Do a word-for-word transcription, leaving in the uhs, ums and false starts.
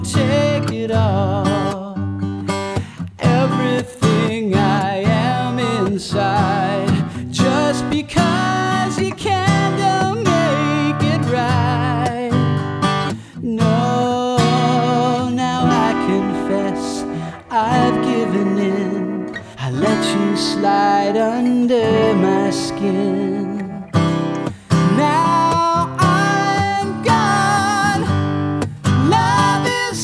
take it all. Everything I am inside, just because you can't uh, make it right. No, now I confess I've given in. I let you slide under my skin.